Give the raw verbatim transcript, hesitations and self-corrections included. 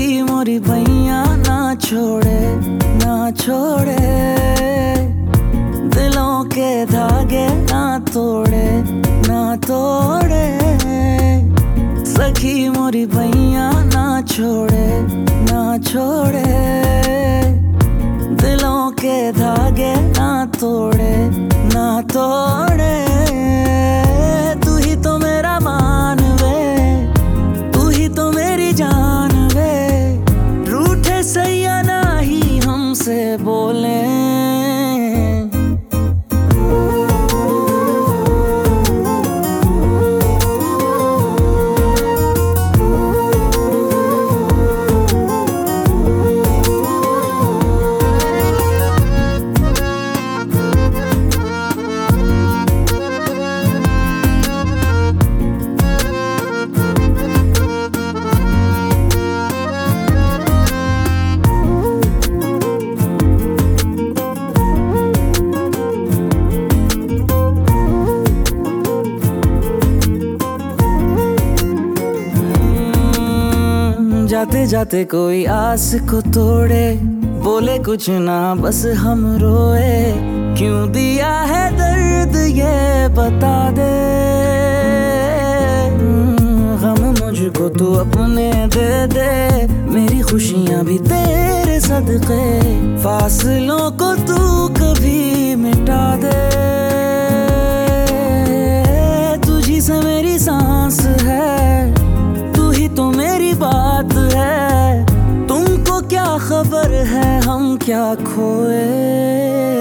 सखी मोरी भैया ना छोड़े ना छोड़े, दिलों के धागे ना तोड़े ना तोड़े। सखी मोरी भैया ना छोड़े ना छोड़े, दिलों के धागे ना तोड़े ना तोड़े। तू ही तो मेरा मान वे, तू ही तो मेरी जान वे, रूठे सैया ना ही हमसे बोले। जाते जाते कोई आस को तोड़े, बोले कुछ ना बस हम रोए। क्यों दिया है दर्द ये बता दे, गम मुझको तू अपने दे दे। मेरी खुशियां भी तेरे सदके, फासलों को तू कभी मिटा दे। तुझी से मेरी सांस है, तू ही तो मेरी बात है। तुमको क्या खबर है हम क्या खोए।